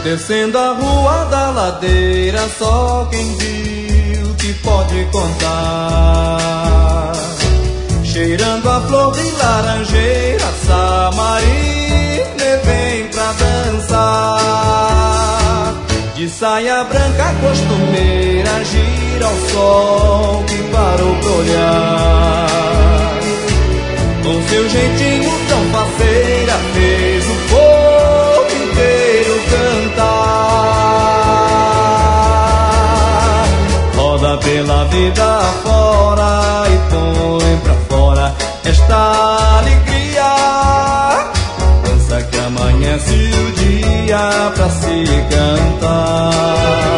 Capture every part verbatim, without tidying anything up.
Descendo a rua da ladeira, só quem viu que pode contar. Cheirando a flor de laranjeira, Samarina vem pra dançar. De saia branca costumeira, gira ao sol que parou pra olhar. Com seu jeitinho tão faceira, fez o povo inteiro cantar. Roda pela vida fora e põe pra fora esta alegria. Dança que amanhece o dia pra se cantar.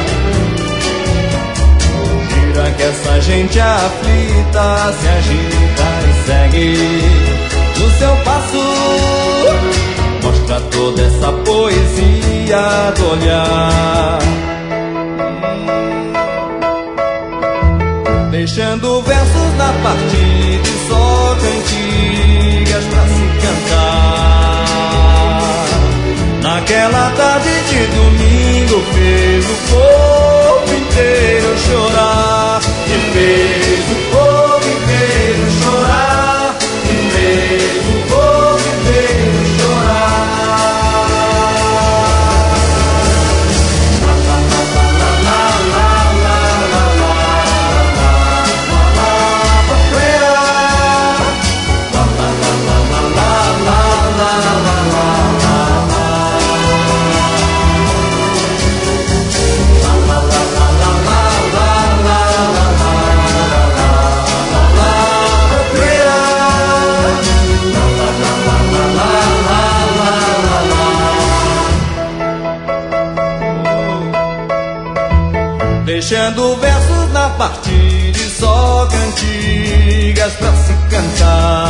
Gira que essa gente aflita se agita e segue no seu passo. Mostra toda essa poesia do olhar, deixando versos na partida e só cantigas pra se cantar. Naquela tarde de domingo fez o povo inteiro chorar. E fez o povo inteiro chorar. E fez o povo inteiro chorar. Deixando versos na partida e só cantigas pra se cantar.